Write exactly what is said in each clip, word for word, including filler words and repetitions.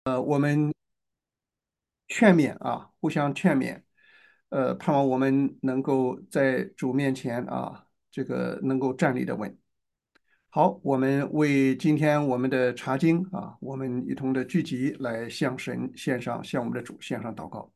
呃，我们劝勉啊，互相劝勉，呃，盼望我们能够在主面前啊，这个能够站立的稳。好，我们为今天我们的查经啊，我们一同的聚集来向神献上，向我们的主献上祷告。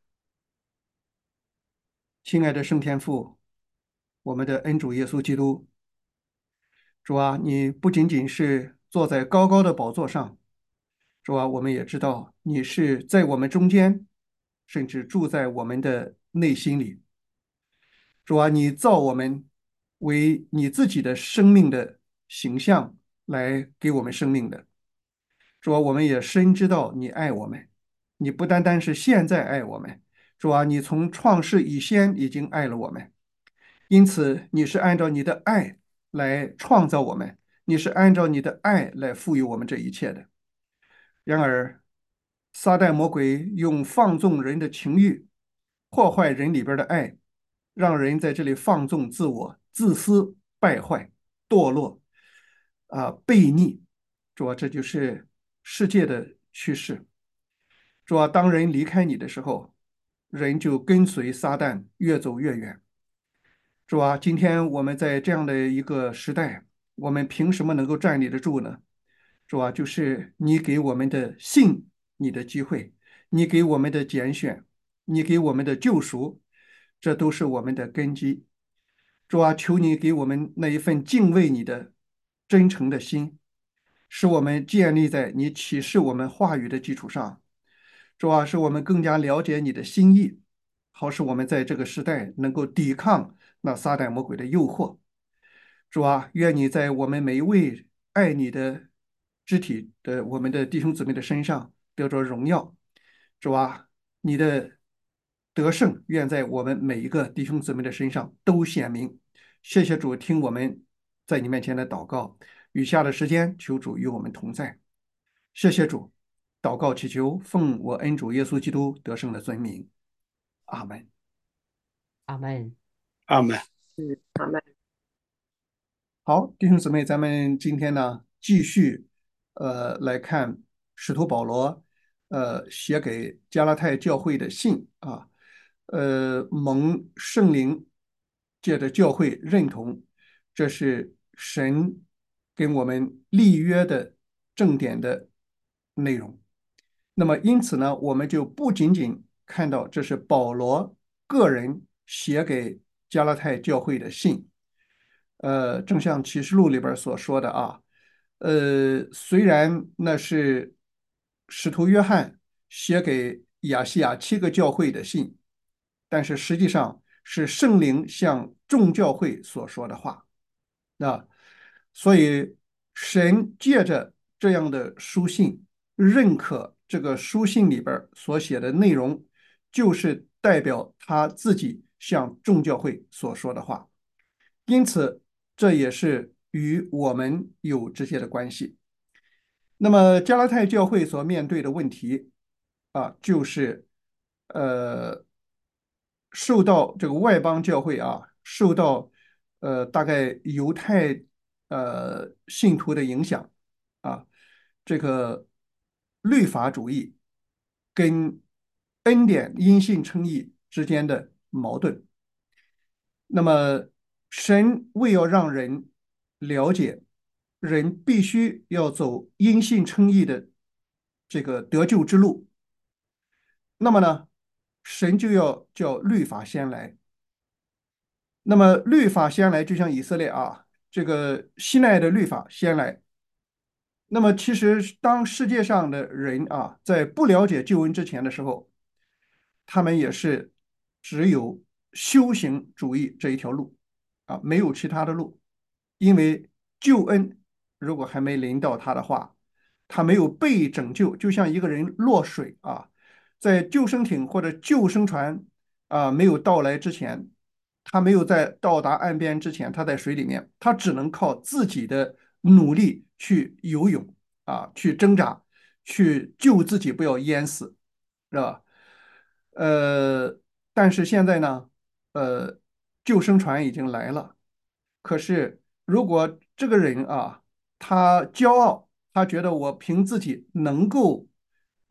亲爱的圣天父，我们的恩主耶稣基督，主啊，你不仅仅是坐在高高的宝座上，主啊，我们也知道你是在我们中间，甚至住在我们的内心里。主啊，你造我们为你自己的生命的形象来给我们生命的。主啊，我们也深知道你爱我们，你不单单是现在爱我们，主啊，你从创世以先已经爱了我们，因此你是按照你的爱来创造我们，你是按照你的爱来赋予我们这一切的。然而，撒旦魔鬼用放纵人的情欲，破坏人里边的爱，让人在这里放纵自我、自私、败坏、堕落，啊、悖逆。主啊，这就是世界的趋势。主啊，当人离开你的时候，人就跟随撒旦越走越远。主啊，今天我们在这样的一个时代，我们凭什么能够站立得住呢？主啊，就是你给我们的信你的机会，你给我们的拣选，你给我们的救赎，这都是我们的根基。主啊，求你给我们那一份敬畏你的真诚的心，使我们建立在你启示我们话语的基础上。主啊，使我们更加了解你的心意，好使我们在这个时代能够抵抗那撒旦魔鬼的诱惑。主啊，愿你在我们每一位爱你的肢体的我们的弟兄姊妹的身上得着荣耀。主啊，你的得胜愿在我们每一个弟兄姊妹的身上都显明。谢谢主，听我们在你面前的祷告。余下的时间，求主与我们同在。谢谢主，祷告祈求，奉我恩主耶稣基督得胜的尊名，阿门。 阿门。 阿门。 嗯，阿门。 好，弟兄姊妹，咱们今天呢继续呃来看使徒保罗呃写给加拉太教会的信啊，呃蒙圣灵借着教会认同，这是神跟我们立约的正典的内容。那么因此呢，我们就不仅仅看到这是保罗个人写给加拉太教会的信。呃，正像启示录里边所说的啊，呃，虽然那是使徒约翰写给亚细亚七个教会的信，但是实际上是圣灵向众教会所说的话。那所以神借着这样的书信，认可这个书信里边所写的内容，就是代表他自己向众教会所说的话。因此，这也是与我们有直接的关系。那么，加拉太教会所面对的问题啊，就是呃，受到这个外邦教会啊，受到呃大概犹太呃信徒的影响啊，这个律法主义跟恩典因信称义之间的矛盾。那么，神为要让人了解，人必须要走因信称义的这个得救之路。那么呢，神就要叫律法先来。那么律法先来，就像以色列啊，这个西奈的律法先来。那么其实，当世界上的人啊，在不了解救恩之前的时候，他们也是只有修行主义这一条路啊，没有其他的路。因为救恩如果还没临到他的话，他没有被拯救，就像一个人落水啊，在救生艇或者救生船啊没有到来之前，他没有在到达岸边之前，他在水里面，他只能靠自己的努力去游泳啊，去挣扎，去救自己不要淹死，是吧？呃，但是现在呢，呃，救生船已经来了。可是，如果这个人啊，他骄傲，他觉得我凭自己能够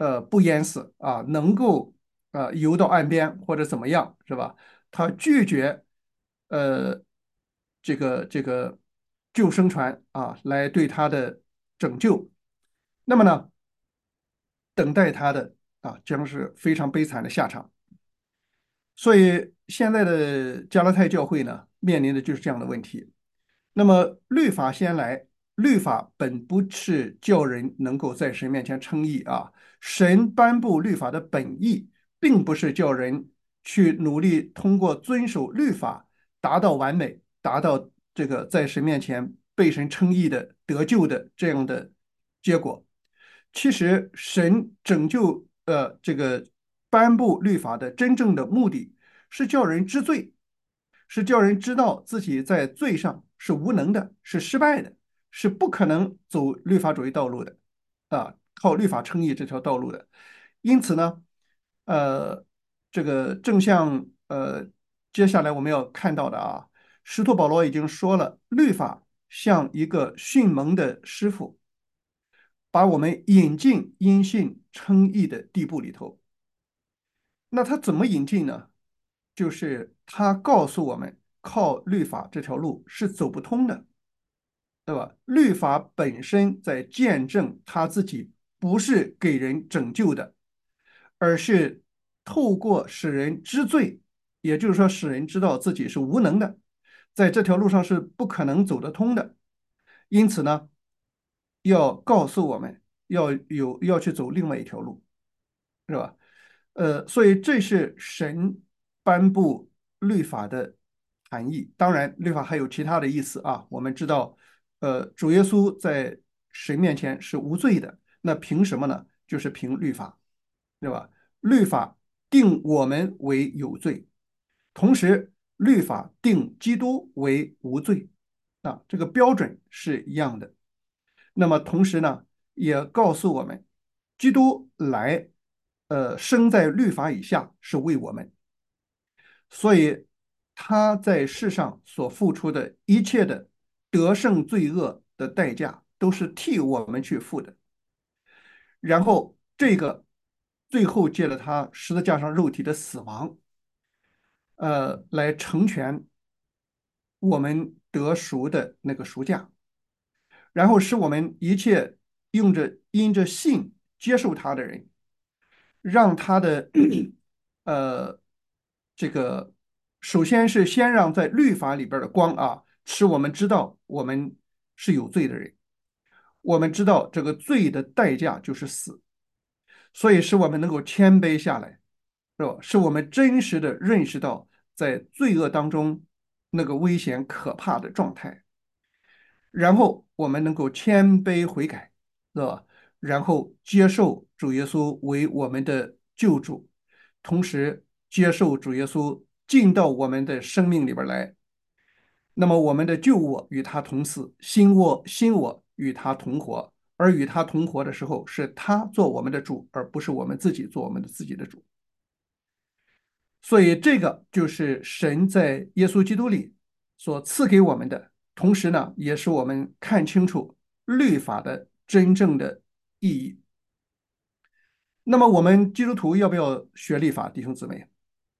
呃不淹死啊，能够呃游到岸边或者怎么样，是吧？他拒绝呃这个这个救生船啊来对他的拯救，那么呢，等待他的啊将是非常悲惨的下场。所以现在的加拉太教会呢，面临的就是这样的问题。那么律法先来，律法本不是叫人能够在神面前称义啊。神颁布律法的本意，并不是叫人去努力通过遵守律法达到完美，达到这个在神面前被神称义的得救的这样的结果。其实神拯救呃这个颁布律法的真正的目的是叫人知罪，是叫人知道自己在罪上是无能的，是失败的，是不可能走律法主义道路的，啊，靠律法称义这条道路的。因此呢，呃，这个正像呃接下来我们要看到的啊，使徒保罗已经说了，律法像一个训蒙的师傅，把我们引进因信称义的地步里头。那他怎么引进呢？就是他告诉我们，靠律法这条路是走不通的，对吧？律法本身在见证他自己不是给人拯救的，而是透过使人知罪，也就是说，使人知道自己是无能的，在这条路上是不可能走得通的。因此呢，要告诉我们要有要去走另外一条路，是吧？呃，所以这是神颁布律法的含义。当然，律法还有其他的意思啊。我们知道，呃，主耶稣在神面前是无罪的，那凭什么呢？就是凭律法，对吧？律法定我们为有罪，同时律法定基督为无罪啊，这个标准是一样的。那么同时呢，也告诉我们，基督来，呃，生在律法以下，是为我们，所以他在世上所付出的一切的得胜罪恶的代价，都是替我们去付的。然后这个最后借了他十字架上肉体的死亡，呃，来成全我们得赎的那个赎价。然后使我们一切用着因着信接受他的人，让他的呃这个首先是先让在律法里边的光啊，使我们知道我们是有罪的人，我们知道这个罪的代价就是死，所以使我们能够谦卑下来，是吧？使我们真实的认识到在罪恶当中那个危险可怕的状态。然后我们能够谦卑悔改，是吧？然后接受主耶稣为我们的救主，同时接受主耶稣进到我们的生命里边来。那么我们的旧我与他同死，新我新我与他同活。而与他同活的时候，是他做我们的主，而不是我们自己做我们的自己的主。所以这个就是神在耶稣基督里所赐给我们的，同时呢，也是我们看清楚律法的真正的意义。那么我们基督徒要不要学律法，弟兄姊妹？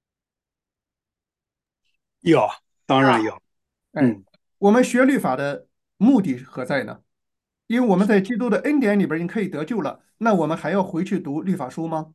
有，当然有。 哎， 嗯， 我们学律法的目的何在呢？因为我们在基督的恩典里边已经可以得救了，那我们还要回去读律法书吗？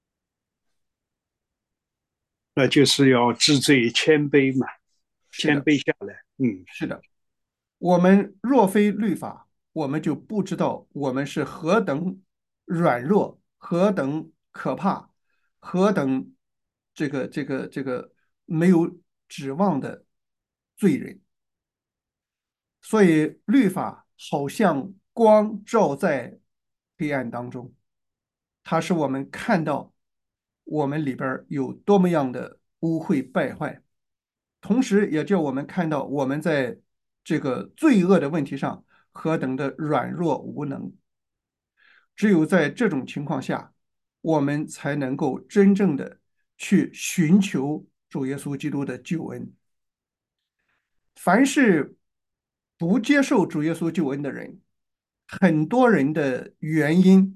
那就是要知罪谦卑嘛，谦是的， 卑下来。嗯， 是的。我们若非律法，我们就不知道我们是何等软弱，何等可怕，何等这个这个这个没有指望的罪人。所以律法好像光照在黑暗当中，它使我们看到我们里边有多么样的污秽败坏，同时也叫我们看到我们在这个罪恶的问题上何等的软弱无能。只有在这种情况下，我们才能够真正的去寻求主耶稣基督的救恩。凡是不接受主耶稣救恩的人，很多人的原因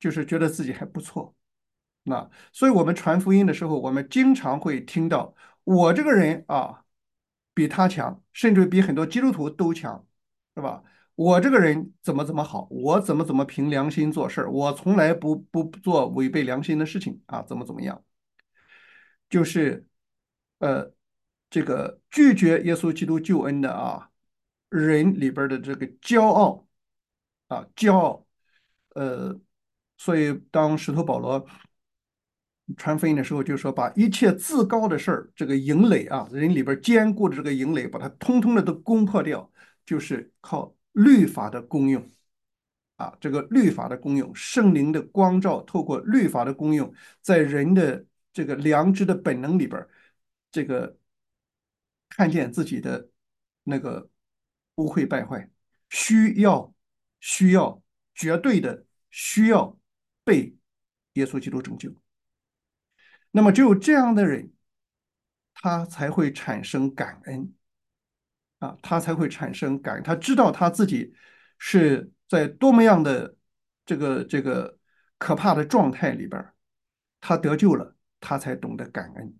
就是觉得自己还不错。那所以我们传福音的时候，我们经常会听到我这个人啊比他强，甚至比很多基督徒都强，是吧？我这个人怎么怎么好，我怎么怎么凭良心做事儿，我从来不不做违背良心的事情啊，怎么怎么样？就是呃，这个拒绝耶稣基督救恩的啊人里边的这个骄傲啊，骄傲，呃，所以当使徒保罗传福音的时候，就说把一切自高的事儿，这个营垒啊，人里边坚固的这个营垒，把它通通的都攻破掉，就是靠律法的功用啊，这个律法的功用，圣灵的光照，透过律法的功用，在人的这个良知的本能里边，这个看见自己的那个污秽败坏，需要需要绝对的需要被耶稣基督拯救。那么只有这样的人，他才会产生感恩啊，他才会产生感恩。他知道他自己是在多么样的这个这个可怕的状态里边，他得救了，他才懂得感恩。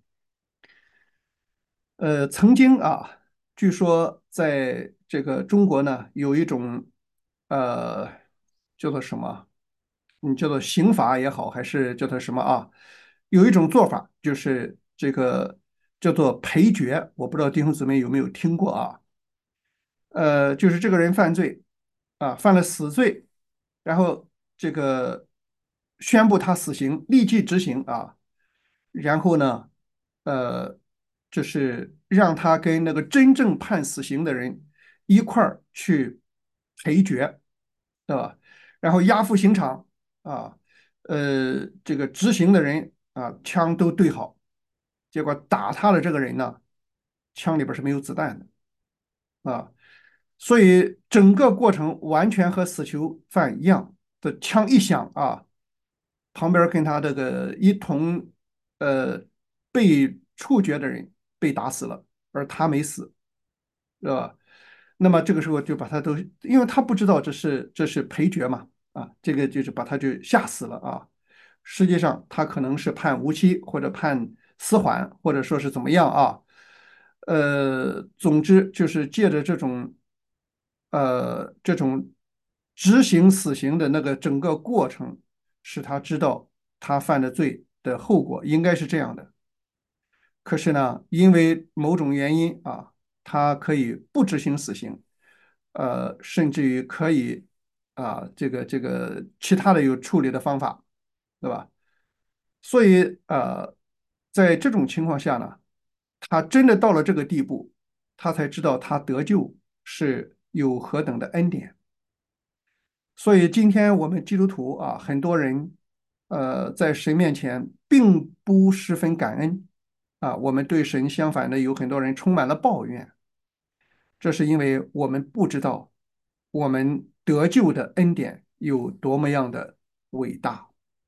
呃，曾经啊，据说在这个中国呢，有一种呃叫做什么，嗯，叫做刑罚也好，还是叫做什么啊？有一种做法就是这个叫做赔决，我不知道弟兄姊妹有没有听过啊？呃，就是这个人犯罪啊，犯了死罪，然后这个宣布他死刑，立即执行啊，然后呢，呃，就是让他跟那个真正判死刑的人一块儿去陪决，对吧？然后押赴刑场啊，呃，这个执行的人啊，枪都对好，结果打他的这个人呢，枪里边是没有子弹的。啊，所以整个过程完全和死囚犯一样的，枪一响啊，旁边跟他这个一同呃被处决的人被打死了，而他没死，是吧？那么这个时候就把他都，因为他不知道这是这是赔决嘛，啊，这个就是把他就吓死了啊。实际上他可能是判无期或者判死缓，或者说是怎么样啊？呃，总之就是借着这种呃这种执行死刑的那个整个过程，使他知道他犯的罪的后果应该是这样的。可是呢，因为某种原因啊，他可以不执行死刑，呃，甚至于可以啊，这个这个其他的有处理的方法，对吧？所以呃，在这种情况下呢，他真的到了这个地步，他才知道他得救是有何等的恩典。所以今天我们基督徒啊，很多人呃在神面前并不十分感恩啊，我们对神相反的有很多人充满了抱怨，这是因为我们不知道我们得救的恩典有多么样的伟大。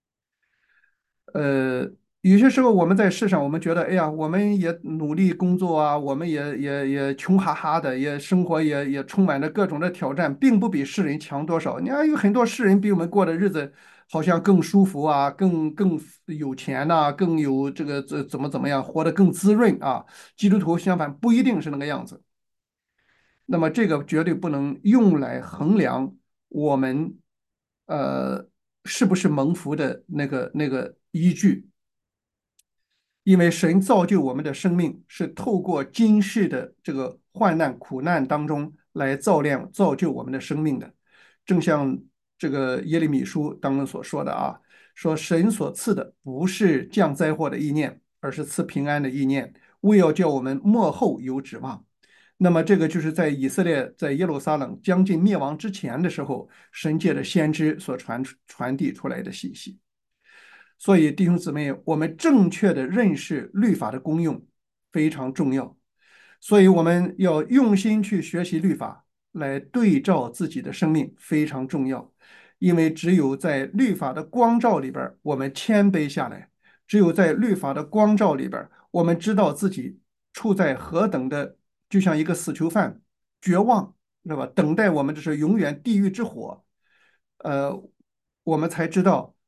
呃，有些时候我们在世上，我们觉得，哎呀，我们也努力工作啊，我们也也也穷哈哈的，也生活也也充满着各种的挑战，并不比世人强多少。你看，有很多世人比我们过的日子好像更舒服啊，更更有钱呐、更有这个这怎么怎么样，活得更滋润啊。基督徒相反不一定是那个样子。那么这个绝对不能用来衡量我们呃是不是蒙福的那个那个依据，因为神造就我们的生命是透过今世的这个患难苦难当中来造炼造就我们的生命的，正像这个耶利米书当中所说的啊，说神所赐的不是降灾祸的意念，而是赐平安的意念，为要叫我们末后有指望。那么这个就是在以色列在耶路撒冷将近灭亡之前的时候，神界的先知所传传递出来的信息。所以弟兄姊妹，我们正确的认识律法的功用非常重要。所以我们要用心去学习律法，来对照自己的生命非常重要。因为只有在律法的光照里边，我们谦卑下来；只有在律法的光照里边，我们知道自己处在何等的，就像一个死囚犯，绝望，知道吧？等待我们这是永远地狱之火。呃，我们才知道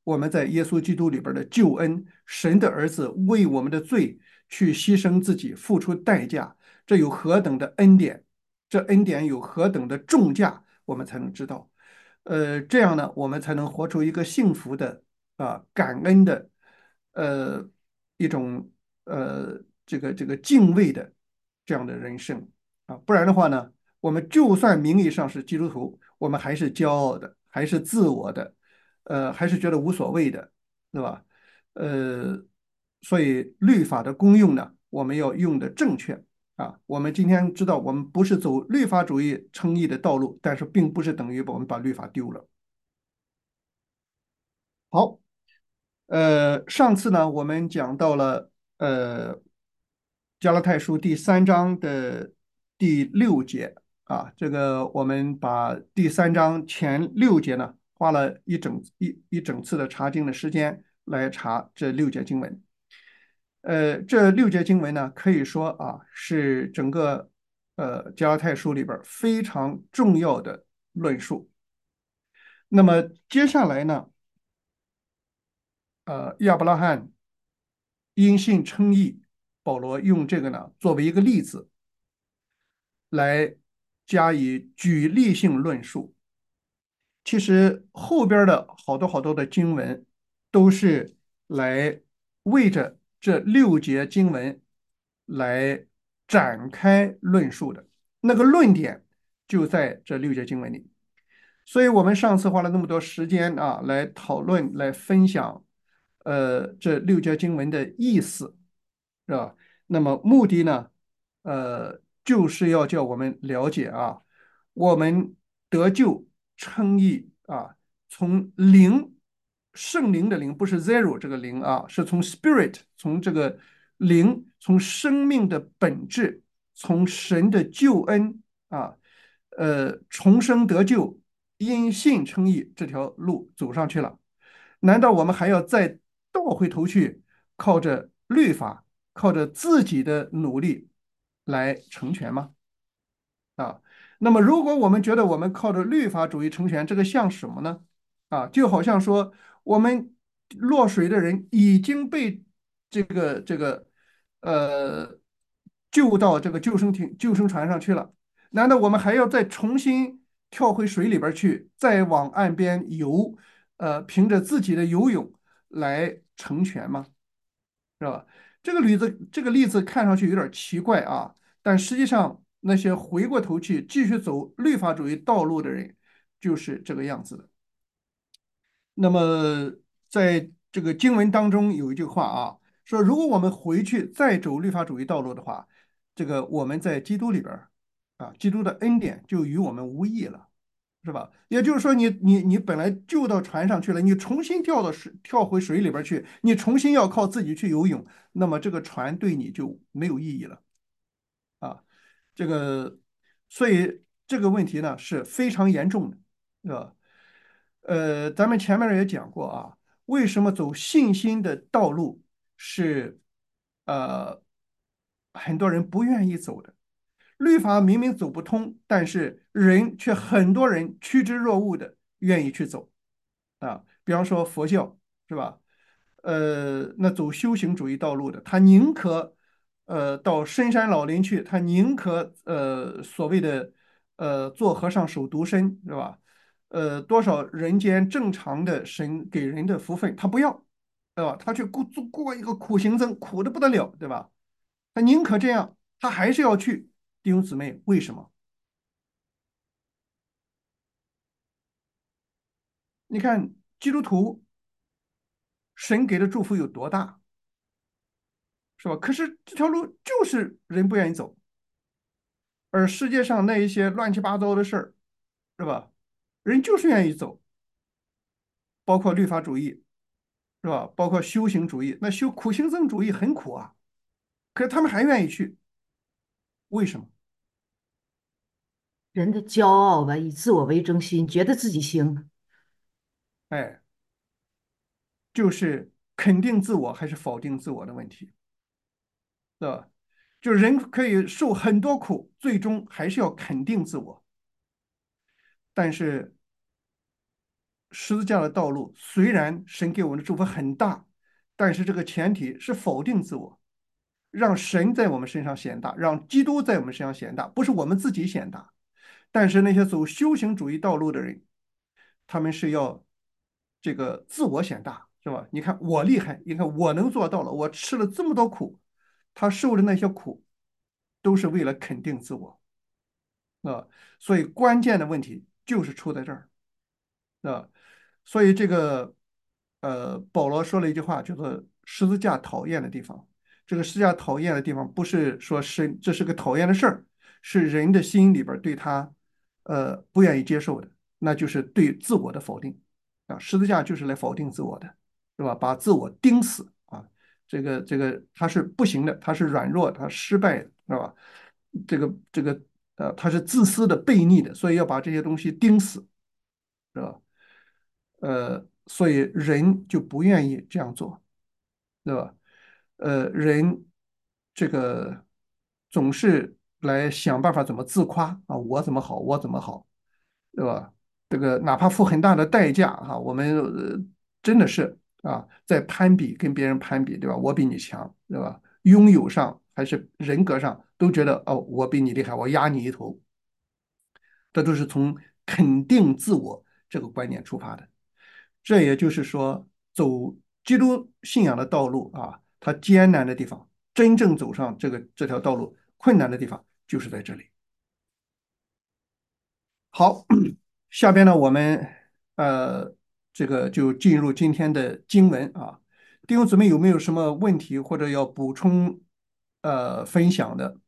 我们在耶稣基督里边的救恩，神的儿子为我们的罪去牺牲自己，付出代价，这有何等的恩典，这恩典有何等的重价，我们才能知道。呃，这样呢，我们才能活出一个幸福的啊、感恩的呃一种呃这个这个敬畏的这样的人生啊，不然的话呢，我们就算名义上是基督徒，我们还是骄傲的，还是自我的，呃，还是觉得无所谓的，对吧？呃，所以律法的功用呢，我们要用的正确啊。我们今天知道，我们不是走律法主义称义的道路，但是并不是等于我们把律法丢了。好，呃，上次呢，我们讲到了呃加拉太书第三章的第六节啊，这个我们把第三章前六节呢，花了一整一一整次的查经的时间来查这六节经文。呃，这六节经文呢，可以说啊，是整个呃加拉太书里边儿非常重要的论述。那么接下来呢，呃，亚伯拉罕因信称义，保罗用这个呢作为一个例子来加以举例性论述。其实后边的好多好多的经文都是来为着这六节经文来展开论述的，那个论点就在这六节经文里。所以我们上次花了那么多时间啊，来讨论、来分享，呃，这六节经文的意思，是吧？那么目的呢，呃，就是要叫我们了解啊，我们得救、称义啊，从灵、圣灵的灵，不是 zero 这个灵啊，是从 spirit，从这个灵，从生命的本质，从神的救恩啊，呃，重生得救。因信称义这条路走上去了，难道我们还要再倒回头去，靠着律法，靠着自己的努力来成全吗？啊，那么如果我们觉得我们靠着律法主义成全，这个像什么呢？啊，就好像说我们落水的人已经被这个这个呃救到这个救生艇、救生船上去了，难道我们还要再重新跳回水里边去，再往岸边游？呃，凭着自己的游泳来成全吗？是吧？这个例子，这个例子看上去有点奇怪啊，但实际上那些回过头去继续走律法主义道路的人，就是这个样子的。那么在这个经文当中有一句话啊，说如果我们回去再走律法主义道路的话，这个我们在基督里边儿啊，基督的恩典就与我们无益了。是吧？也就是说你，你你本来救到船上去了，你重新跳到水跳回水里边去，你重新要靠自己去游泳，那么这个船对你就没有意义了啊。这个，所以这个问题呢是非常严重的，是吧？呃，咱们前面也讲过啊，为什么走信心的道路是呃很多人不愿意走的？律法明明走不通，但是人却很多人趋之若鹜的愿意去走啊。比方说佛教是吧？呃，那走修行主义道路的，他宁可呃到深山老林去，他宁可呃所谓的呃做和尚守独身是吧？呃，多少人间正常的神给人的福分，他不要，对吧？他去过过一个苦行僧，苦的不得了，对吧？他宁可这样，他还是要去。弟兄姊妹，为什么？你看基督徒神给的祝福有多大，是吧？可是这条路就是人不愿意走，而世界上那一些乱七八糟的事儿，是吧？人就是愿意走，包括律法主义，是吧？包括修行主义，那修苦行僧主义很苦啊，可是他们还愿意去，为什么？ 人的骄傲吧，以自我为中心，觉得自己行。 哎，就是肯定自我还是否定自我的问题，对吧？就人可以受很多苦，最终还是要肯定自我。但是十字架的道路，虽然神给我们的祝福很大，但是这个前提是否定自我，让神在我们身上显大，让基督在我们身上显大，不是我们自己显大。但是那些走修行主义道路的人，他们是要这个自我显大，是吧？你看我厉害，你看我能做到了，我吃了这么多苦，他受的那些苦都是为了肯定自我啊。所以关键的问题就是出在这儿啊。所以这个呃，保罗说了一句话，叫做十字架讨厌的地方。这个十字架讨厌的地方，不是说是这是个讨厌的事儿，是人的心里边对他呃不愿意接受的，那就是对自我的否定啊。十字架就是来否定自我的，是吧？把自我钉死啊。这个这个他是不行的，他是软弱，他失败的，是吧？这个这个呃，他是自私的、悖逆的，所以要把这些东西钉死，是吧？呃，所以人就不愿意这样做，对吧？呃，人这个总是来想办法怎么自夸啊，我怎么好，我怎么好，对吧？这个哪怕付很大的代价哈、我们呃真的是啊，在攀比，跟别人攀比，对吧？我比你强，对吧？拥有上还是人格上，都觉得哦，我比你厉害，我压你一头，这都是从肯定自我这个观念出发的。这也就是说，走基督信仰的道路啊，它艰难的地方，真正走上这个这条道路困难的地方，就是在这里。好，下边呢，我们呃，这个就进入今天的经文啊。弟兄姊妹有没有什么问题或者要补充呃分享的？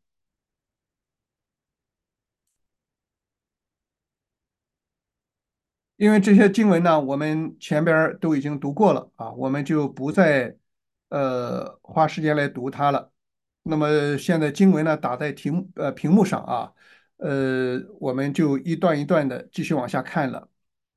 因为这些经文呢，我们前边儿都已经读过了啊，我们就不再呃花时间来读它了。那么现在经文呢打在屏呃屏幕上啊，呃，我们就一段一段的继续往下看了。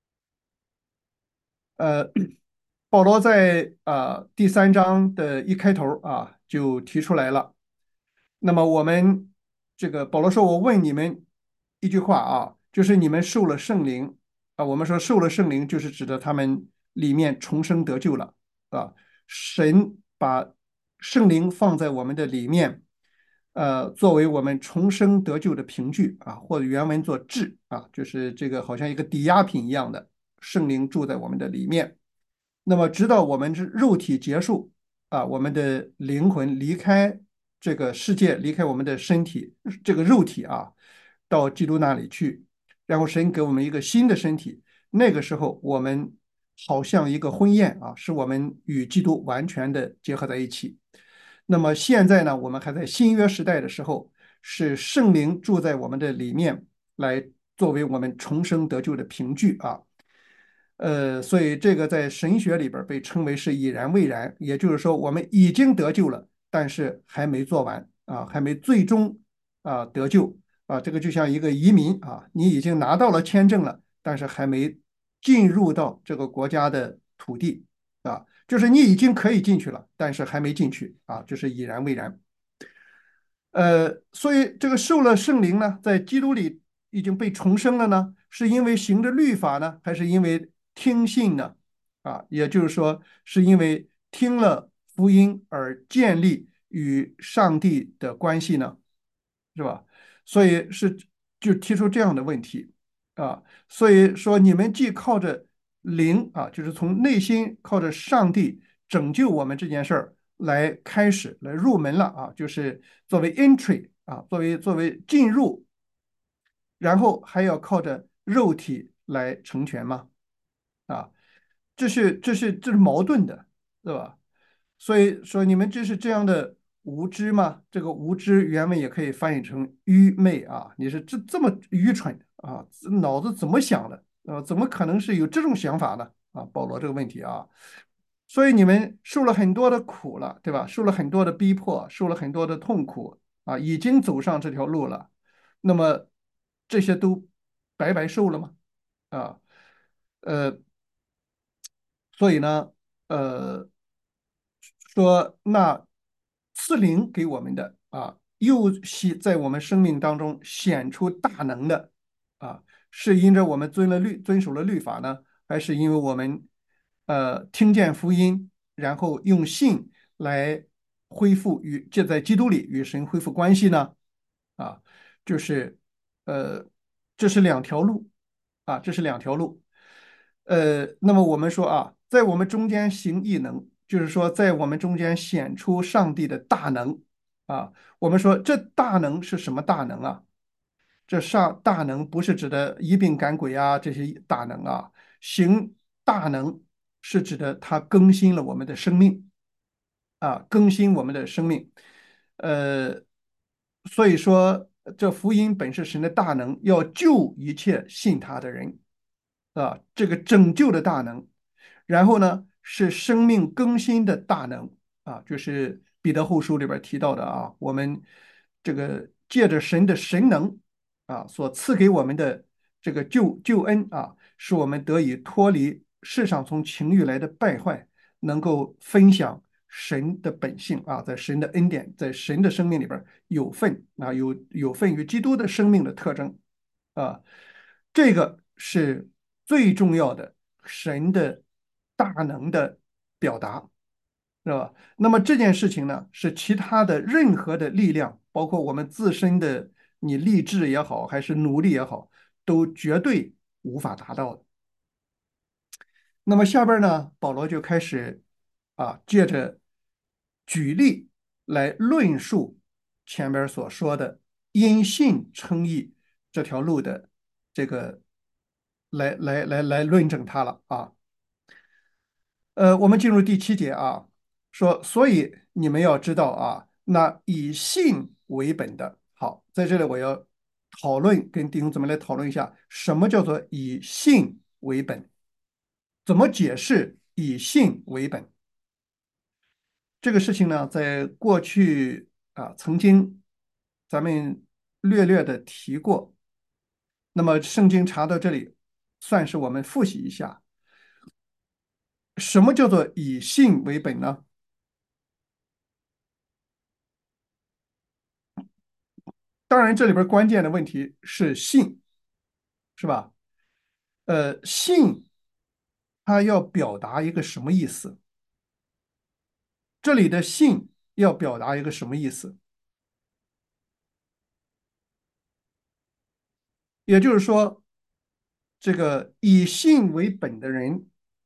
呃，保罗在啊、第三章的一开头啊就提出来了。那么我们这个保罗说：“我问你们一句话啊，就是你们受了圣灵啊。我们说受了圣灵，就是指的他们里面重生得救了啊。神把圣灵放在我们的里面，呃，作为我们重生得救的凭据啊，或者原文做质啊，就是这个好像一个抵押品一样的，圣灵住在我们的里面。那么直到我们是肉体结束啊，我们的灵魂离开这个世界，离开我们的身体，这个肉体啊，到基督那里去，然后神给我们一个新的身体，那个时候我们好像一个婚宴啊，使我们与基督完全的结合在一起。那么现在呢，我们还在新约时代的时候，是圣灵住在我们的里面，来作为我们重生得救的凭据啊。呃，所以这个在神学里边被称为是已然未然，也就是说我们已经得救了，但是还没做完啊，还没最终啊得救啊。这个就像一个移民啊，你已经拿到了签证了，但是还没进入到这个国家的土地啊，就是你已经可以进去了，但是还没进去啊，就是已然未然。呃，所以这个受了圣灵呢，在基督里已经被重生了呢，是因为行着律法呢，还是因为听信呢？啊，也就是说，是因为听了福音而建立与上帝的关系呢，是吧？所以是就提出这样的问题啊，所以说你们既靠着灵啊，就是从内心靠着上帝拯救我们这件事儿。来开始来入门了啊，就是作为 entry 啊，作为作为进入，然后还要靠着肉体来成全嘛啊，这是这是这是矛盾的，对吧？所以说你们这是这样的无知吗？这个无知原文也可以翻译成愚昧啊，你是这这么愚蠢啊，脑子怎么想的？呃，怎么可能是有这种想法呢？啊，保罗这个问题啊。所以你们受了很多的苦了，对吧？受了很多的逼迫，受了很多的痛苦啊，已经走上这条路了。那么这些都白白受了吗？啊，呃，所以呢，呃，说那赐灵给我们的啊，又显在我们生命当中显出大能的啊，是因着我们遵了律遵守了律法呢， 还是因为我们呃听见福音，然后用信来恢复与就在基督里与神恢复关系呢？啊，就是呃，这是两条路啊，这是两条路。呃，那么我们说啊，在我们中间行异能，就是说在我们中间显出上帝的大能啊。我们说这大能是什么大能啊？这上大能不是指的医病赶鬼啊这些大能啊，行大能是指的它更新了我们的生命啊，更新我们的生命。呃，所以说这福音本是神的大能，要救一切信他的人啊，这个拯救的大能。然后呢，是生命更新的大能啊，就是彼得后书里边提到的啊，我们这个借着神的神能啊所赐给我们的这个救救恩啊，使我们得以脱离世上从情欲来的败坏，能够分享神的本性啊，在神的恩典，在神的生命里边有份啊，有有份于基督的生命的特征啊，这个是最重要的神的大能的表达，是吧？那么这件事情呢，是其他的任何的力量，包括我们自身的你励志也好，还是努力也好，都绝对无法达到的。那么下边呢，保罗就开始啊，借着举例来论述前边所说的因信称义这条路的这个，来来来来论证它了啊。呃，我们进入第七节啊，说，所以你们要知道啊，那以信为本的。好，在这里我要讨论，跟弟兄姊妹来讨论一下，什么叫做以信为本？怎么解释以信为本？这个事情呢，在过去啊，曾经咱们略略的提过。那么圣经查到这里，算是我们复习一下，什么叫做以信为本呢？当然，这里边关键的问题是信，是吧？呃，信它要表达一个什么意思？这里的信要表达一个什么意思？也就是说，这个以信为本的人，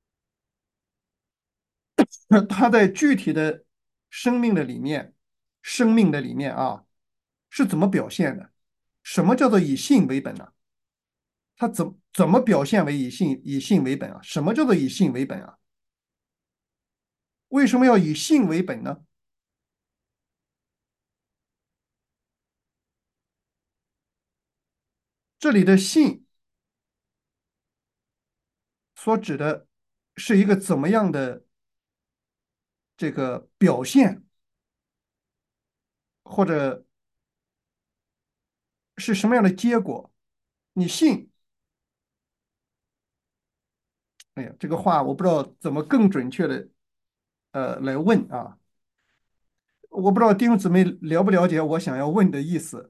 他在具体的生命的里面，生命的里面啊，是怎么表现的？什么叫做以信为本呢？他怎怎么表现为以信以信为本啊？什么叫做以信为本啊？为什么要以信为本呢？这里的信所指的是一个怎么样的这个表现，或者是什么样的结果？你信，哎呀，这个话我不知道怎么更准确的呃来问啊，我不知道弟兄姊妹了不了解我想要问的意思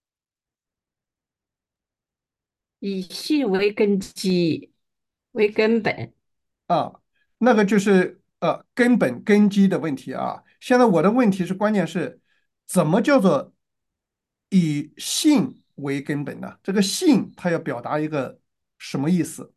以信为根基，为根本。 啊？那个就是呃根本根基的问题啊。现在我的问题是，关键是怎么叫做以信为根本呢？这个信它要表达一个什么意思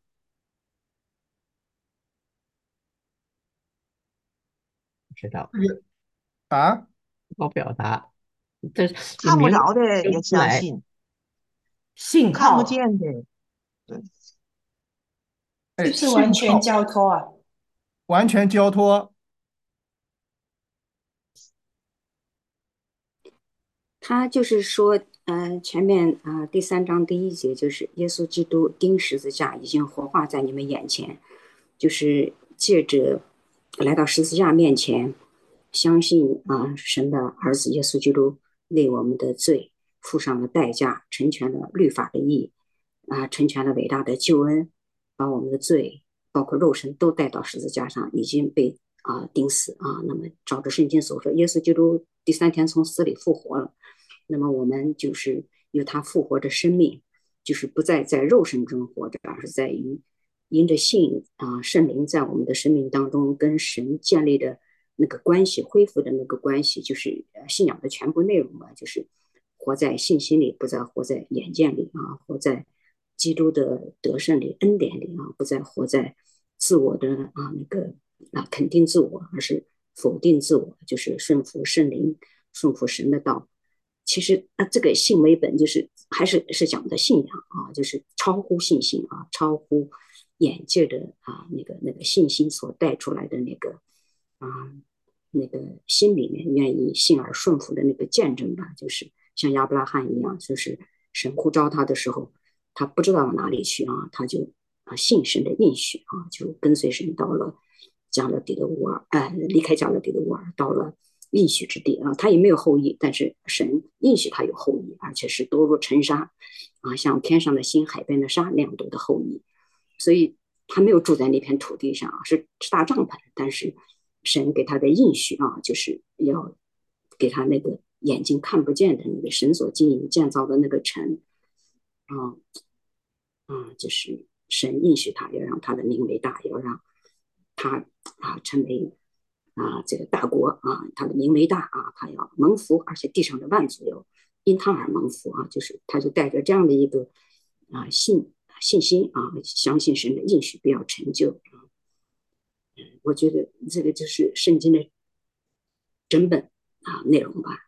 不知道， 啊？ 不好表达，这这看不名字着的也说不出来。 相信， 信看不靠， 见的，对， 哎， 就是完全信靠， 交托啊。 完全交托他就是说，呃，前面啊、呃第三章第一节就是耶稣基督钉十字架已经活化在你们眼前，就是借着来到十字架面前，相信啊、神的儿子耶稣基督为我们的罪付上了代价，成全了律法的义啊、成全了伟大的救恩，把我们的罪包括肉身都带到十字架上，已经被啊、钉死啊。那么照着圣经所说，耶稣基督第三天从死里复活了。那么我们就是有他复活的生命，就是不再在肉身中活着，而是在于因着信啊，圣灵在我们的生命当中跟神建立的那个关系，恢复的那个关系，就是信仰的全部内容吧，就是活在信心里，不再活在眼见里啊，活在基督的得胜里、恩典里啊，不再活在自我的啊那个啊肯定自我，而是否定自我，就是顺服圣灵、顺服神的道。其实啊，这个信为本，就是还是是讲的信仰啊，就是超乎信心啊，超乎眼界的啊那个那个信心所带出来的那个啊那个心里面愿意信而顺服的那个见证吧，就是像亚伯拉罕一样，就是神呼召他的时候，他不知道往哪里去啊，他就啊信神的应许啊，就跟随神到了加勒底的乌尔，呃，离开加勒底的乌尔，到了应许之地啊，他也没有后裔，但是神应许他有后裔，而且是多如尘沙啊，像天上的星、海边的沙那样多的后裔，所以他没有住在那片土地上啊，是是大帐篷，但是神给他的应许啊，就是要给他那个眼睛看不见的那个神所经营建造的那个城啊啊，就是神应许他要让他的名为大，要让他啊成为啊这个大国啊，他的名为大啊，他要蒙福，而且地上的万族要因他而蒙福啊，就是他就带着这样的一个啊信信心啊，相信神的应许必要成就啊。我觉得这个就是圣经的整本啊内容吧。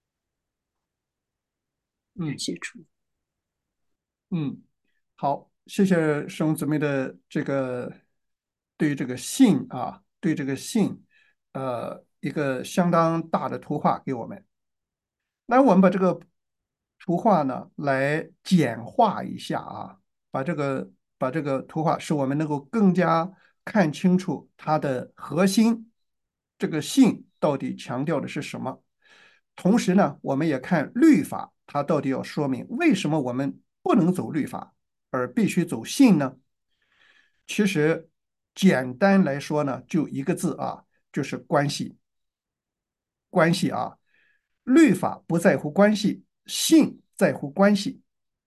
嗯感谢主。 嗯，好，谢谢师兄姊妹的这个对这个信啊，对这个信，呃，一个相当大的图画给我们。那我们把这个图画呢，来简化一下啊，把这个把这个图画，使我们能够更加看清楚它的核心，这个信到底强调的是什么。同时呢，我们也看律法，它到底要说明为什么我们不能走律法，而必须走信呢？其实简单来说呢，就一个字啊，就是关系。关系啊，律法不在乎关系，信在乎关系。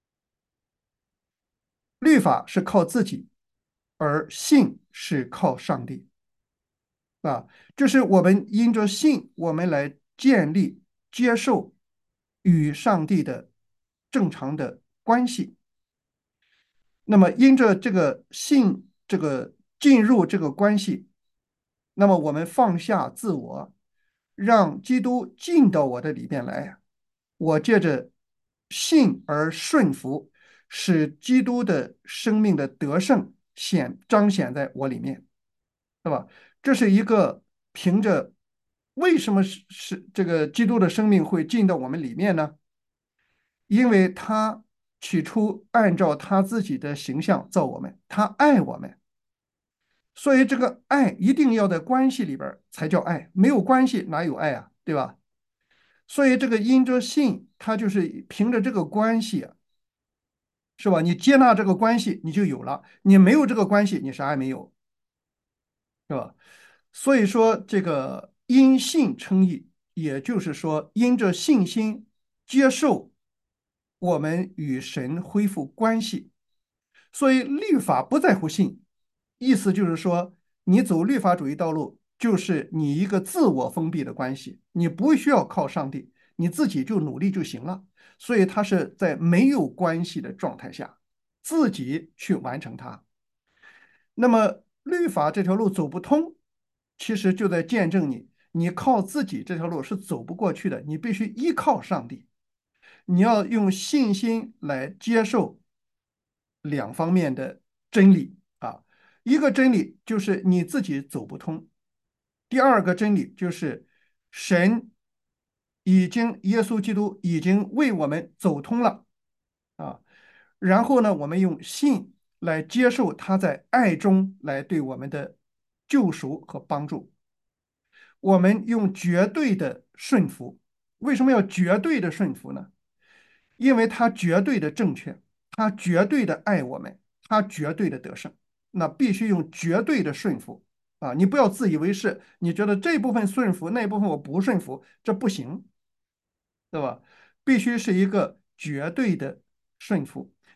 律法是靠自己，而信是靠上帝啊。就是我们因着信，我们来建立、接受与上帝的正常的关系。那么因着这个信，这个进入这个关系，那么我们放下自我，让基督进到我的里边来。我借着信而顺服，使基督的生命的得胜显彰显在我里面，对吧？这是一个凭着为什么是是这个基督的生命会进到我们里面呢？因为他起初按照他自己的形象造我们，他爱我们，所以这个爱一定要在关系里边才叫爱，没有关系哪有爱啊？对吧？所以这个因着信，它就是凭着这个关系啊，是吧？你接纳这个关系，你就有了；你没有这个关系，你啥也没有，是吧？所以说，这个因信称义，也就是说，因着信心接受我们与神恢复关系。所以律法不在乎信，意思就是说，你走律法主义道路，就是你一个自我封闭的关系，你不需要靠上帝，你自己就努力就行了。所以他是在没有关系的状态下，自己去完成它。那么律法这条路走不通，其实就在见证你，你靠自己这条路是走不过去的，你必须依靠上帝。你要用信心来接受两方面的真理啊，一个真理就是你自己走不通，第二个真理就是神已经耶稣基督已经为我们走通了啊，然后呢，我们用信来接受他在爱中来对我们的救赎和帮助，我们用绝对的顺服。为什么要绝对的顺服呢？因为他绝对的正确，他绝对的爱我们，他绝对的得胜，那必须用绝对的顺服啊！你不要自以为是，你觉得这部分顺服，那部分我不顺服，这不行，对吧？必须是一个绝对的顺服。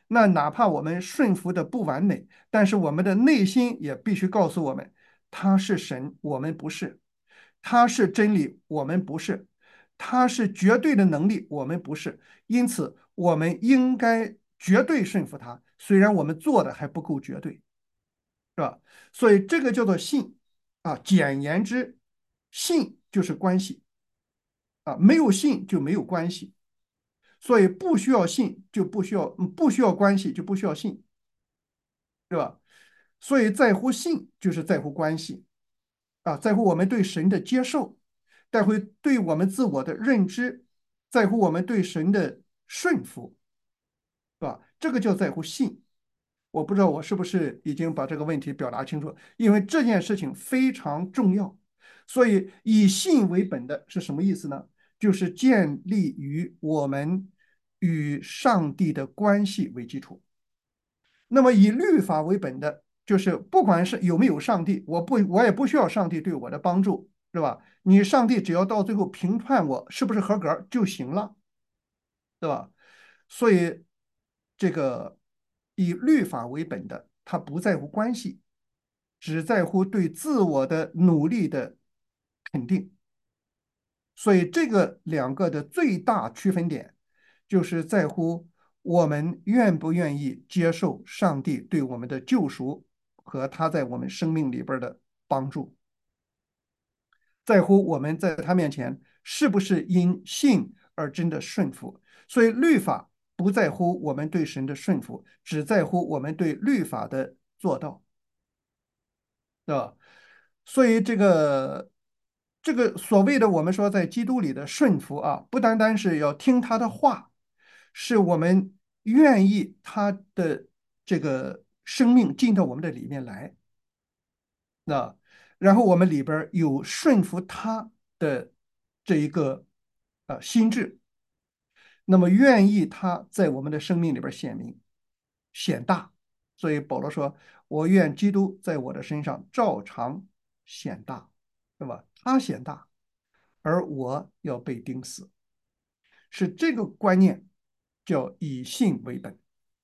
那哪怕我们顺服的不完美，但是我们的内心也必须告诉我们，他是神，我们不是；他是真理，我们不是；他是绝对的能力，我们不是。因此，我们应该绝对顺服他，虽然我们做的还不够绝对，是吧？所以这个叫做信啊。简言之，信就是关系啊，没有信就没有关系。所以不需要信就不需要，不需要关系就不需要信，对吧？所以在乎信就是在乎关系啊，在乎我们对神的接受，在乎对我们自我的认知，在乎我们对神的顺服，是吧？这个叫在乎信。我不知道我是不是已经把这个问题表达清楚，因为这件事情非常重要。所以以信为本的是什么意思呢？就是建立于我们与上帝的关系为基础。那么以律法为本的，就是不管是有没有上帝，我不我也不需要上帝对我的帮助，是吧？你上帝只要到最后评判我是不是合格就行了，对吧？所以这个以律法为本的，他不在乎关系，只在乎对自我的努力的肯定。所以这个两个的最大区分点，就是在乎我们愿不愿意接受上帝对我们的救赎和他在我们生命里边的帮助，在乎我们在他面前是不是因信而真的顺服。所以律法不在乎我们对神的顺服，只在乎我们对律法的做到，对吧？所以这个这个所谓的我们说在基督里的顺服啊，不单单是要听他的话，是我们愿意他的这个生命进到我们的里面来，那然后我们里边有顺服他的这一个呃心智，那么愿意他在我们的生命里边显明显大。所以保罗说：“我愿基督在我的身上照常显大，对吧？他显大，而我要被钉死。”是这个观念叫以信为本。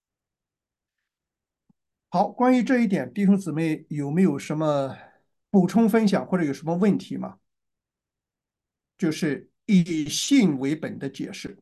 好，关于这一点，弟兄姊妹有没有什么补充分享或者有什么问题吗？就是以信为本的解释。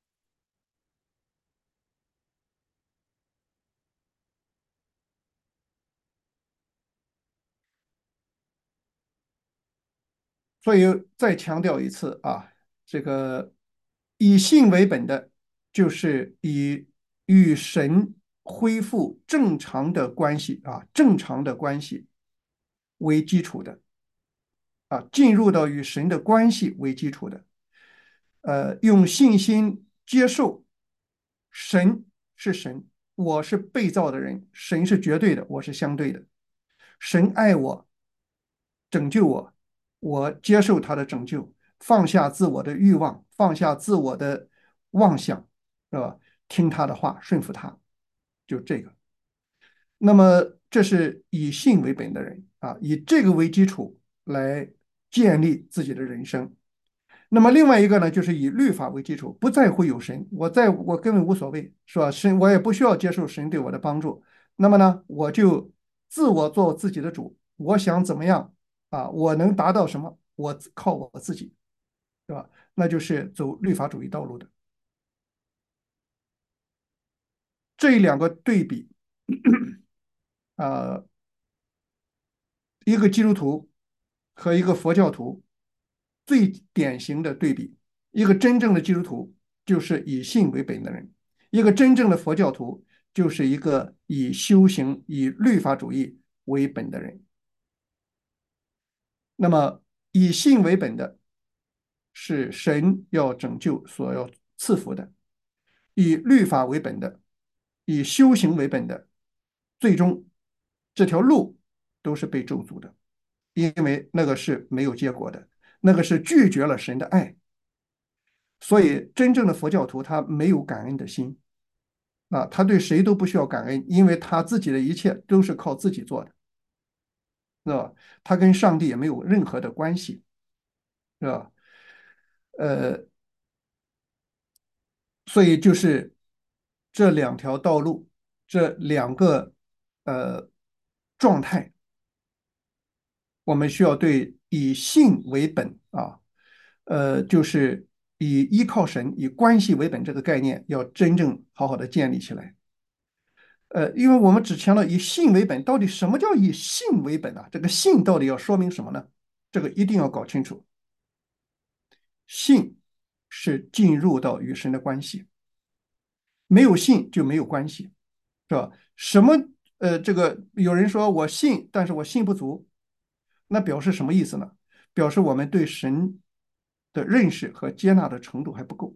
所以再强调一次啊，这个以信为本的，就是以与神恢复正常的关系啊，正常的关系为基础的啊，进入到与神的关系为基础的，呃，用信心接受神是神，我是被造的人，神是绝对的，我是相对的，神爱我，拯救我，我接受他的拯救，放下自我的欲望，放下自我的妄想，是吧？听他的话，顺服他，就这个。那么这是以信为本的人啊，以这个为基础来建立自己的人生。那么另外一个呢，就是以律法为基础，不在乎有神，我在我根本无所谓，是吧？神我也不需要接受神对我的帮助。那么呢，我就自我做自己的主，我想怎么样啊？我能达到什么？我靠我自己，对吧？那就是走律法主义道路的。这两个对比，呃，一个基督徒和一个佛教徒最典型的对比，一个真正的基督徒就是以信为本的人，一个真正的佛教徒就是一个以修行、以律法主义为本的人。那么以信为本的是神要拯救所要赐福的，以律法为本的，以修行为本的，最终这条路都是被咒诅的，因为那个是没有结果的，那个是拒绝了神的爱。所以真正的佛教徒他没有感恩的心啊，他对谁都不需要感恩，因为他自己的一切都是靠自己做的，是吧？他跟上帝也没有任何的关系，是吧？呃，所以就是这两条道路这两个呃状态，我们需要对以信为本啊，呃，就是以依靠神、以关系为本这个概念，要真正好好的建立起来。呃，因为我们只强调以信为本，到底什么叫以信为本啊？这个信到底要说明什么呢？这个一定要搞清楚。信是进入到与神的关系，没有信就没有关系，是吧？什么？呃，这个有人说我信，但是我信不足，那表示什么意思呢？表示我们对神的认识和接纳的程度还不够，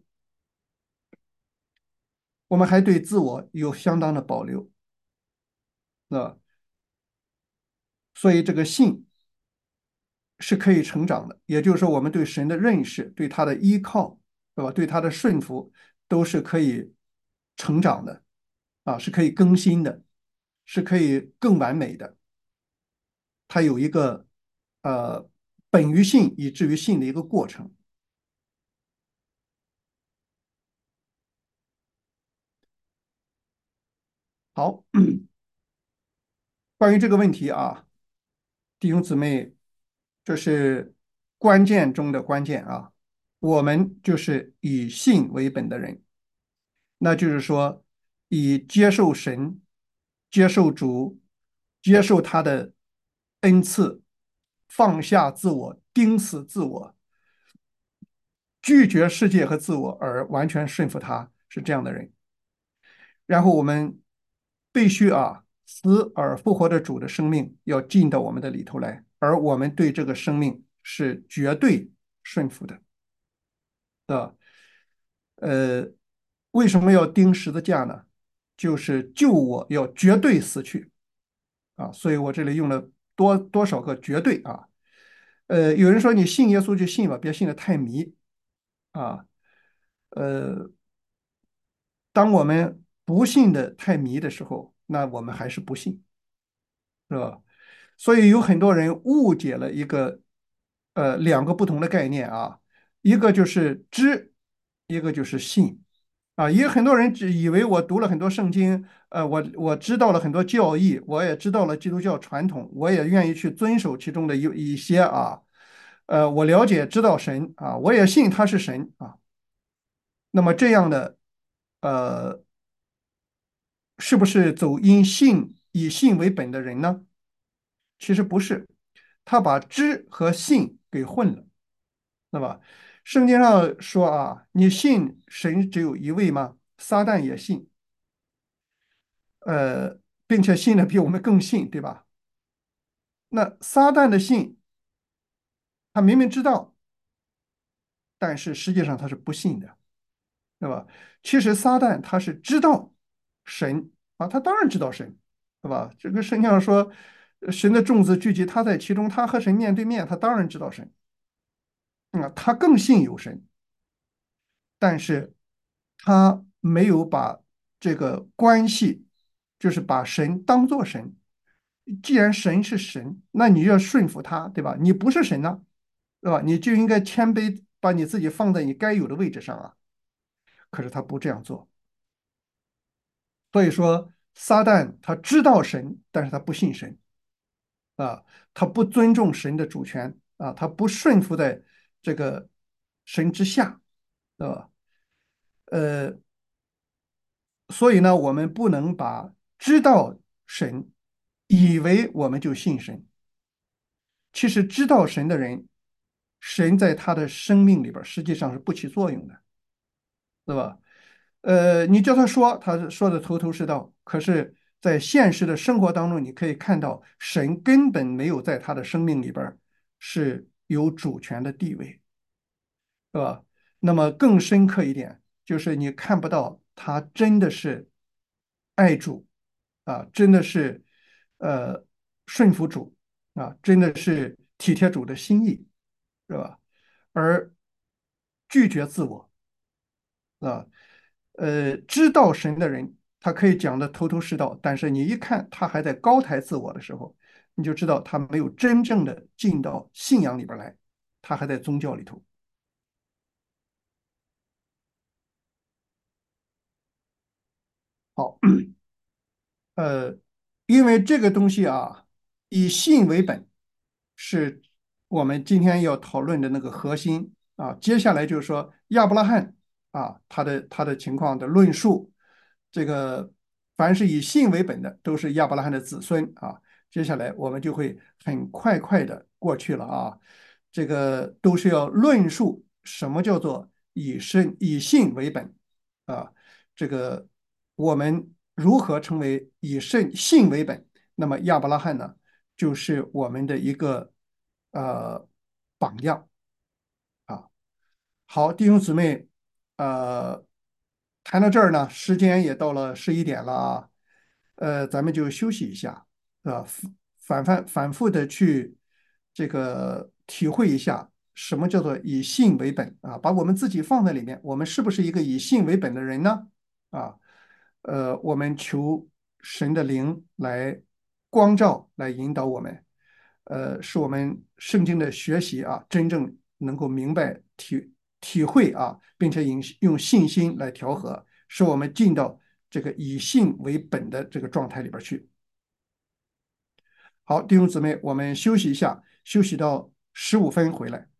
我们还对自我有相当的保留，啊，所以这个信是可以成长的，也就是说，我们对神的认识、对他的依靠，对吧？对他的顺服，都是可以成长的，啊，是可以更新的，是可以更完美的。它有一个呃本于信以至于信的一个过程。好，关于这个问题啊，弟兄姊妹，这是关键中的关键啊。我们就是以信为本的人，那就是说，以接受神、接受主、接受他的恩赐，放下自我，钉死自我，拒绝世界和自我，而完全顺服他，是这样的人。然后我们必须啊，死而复活的主的生命要进到我们的里头来，而我们对这个生命是绝对顺服的，啊，呃，为什么要钉十字架呢？就是救我要绝对死去啊，所以我这里用了多多少个绝对啊？呃，有人说你信耶稣就信吧，别信的太迷啊，呃，当我们不信的太迷的时候，那我们还是不信。是吧？所以有很多人误解了一个呃两个不同的概念啊，一个就是知，一个就是信啊。也有很多人只以为我读了很多圣经，呃，我我知道了很多教义，我也知道了基督教传统，我也愿意去遵守其中的一一些啊，呃，我了解知道神啊，我也信他是神啊。那么这样的呃，是不是走因信以信为本的人呢？其实不是，他把知和信给混了，对吧？圣经上说啊，你信神只有一位吗？撒旦也信，呃，并且信的比我们更信，对吧？那撒旦的信，他明明知道，但是实际上他是不信的，对吧？其实撒旦他是知道神啊，他当然知道神，对吧？这个圣经上说，呃神的众子聚集，他在其中，他和神面对面，他当然知道神，啊，他更信有神。但是他没有把这个关系，就是把神当作神。既然神是神，那你要顺服他，对吧？你不是神呢，对吧？你就应该谦卑，把你自己放在你该有的位置上啊。可是他不这样做，所以说撒旦他知道神，但是他不信神啊，他不尊重神的主权啊，他不顺服在这个神之下，对吧？呃，所以呢，我们不能把知道神以为我们就信神。其实知道神的人，神在他的生命里边实际上是不起作用的，对吧？呃，你叫他说，他说的头头是道，可是，在现实的生活当中，你可以看到神根本没有在他的生命里边是有主权的地位，对吧？那么更深刻一点，就是你看不到他真的是爱主啊，真的是呃顺服主啊，真的是体贴主的心意，是吧？而拒绝自我啊，呃，知道神的人，他可以讲的头头是道，但是你一看他还在高抬自我的时候，你就知道他没有真正的进到信仰里边来，他还在宗教里头。好。 呃，因为这个东西啊，以信为本，是我们今天要讨论的那个核心啊。接下来就是说亚伯拉罕啊，他的他的情况的论述，这个凡是以信为本的，都是亚伯拉罕的子孙啊。接下来我们就会很快快的过去了啊，这个都是要论述什么叫做以身以信为本啊，这个我们如何成为以信信为本？那么亚伯拉罕呢，就是我们的一个呃榜样啊。好，弟兄姊妹，呃，谈到这儿呢，时间也到了十一点了啊，呃，咱们就休息一下，啊，反反反复的去这个体会一下什么叫做以信为本啊，把我们自己放在里面，我们是不是一个以信为本的人呢？啊，呃，我们求神的灵来光照，来引导我们，呃，使我们圣经的学习啊，真正能够明白体体会啊，并且用用信心来调和，使我们进到这个以信为本的这个状态里边去。好，弟兄姊妹，我们休息一下，休息到十五分回来。